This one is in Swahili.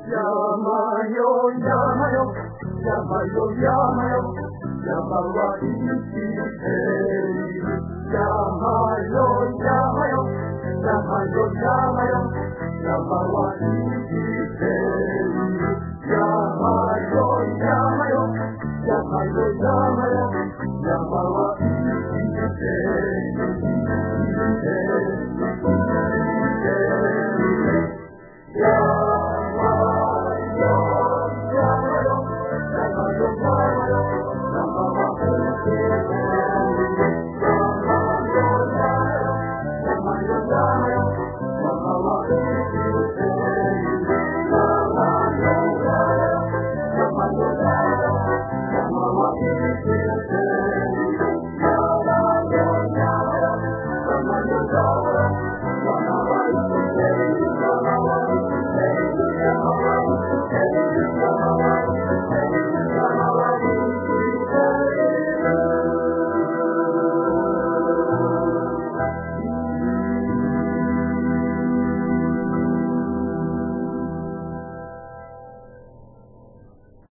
Llamayo, llamayo, llamayo, llamayo, llamayo a Isipeli. Llamayo, llamayo, llamayo, llamayo, llamayo a Isipeli.